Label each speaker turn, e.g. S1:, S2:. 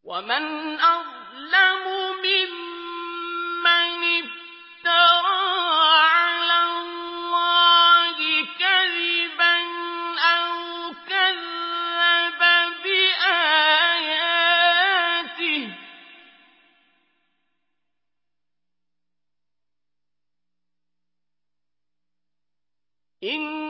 S1: وَمَنْ أَظْلَمُ مِمَّنِ افْتَرَىٰ عَلَى اللَّهِ كَذِبًا أَوْ كَذَّبَ بِآيَاتِهِ ۚ إِنَّهُ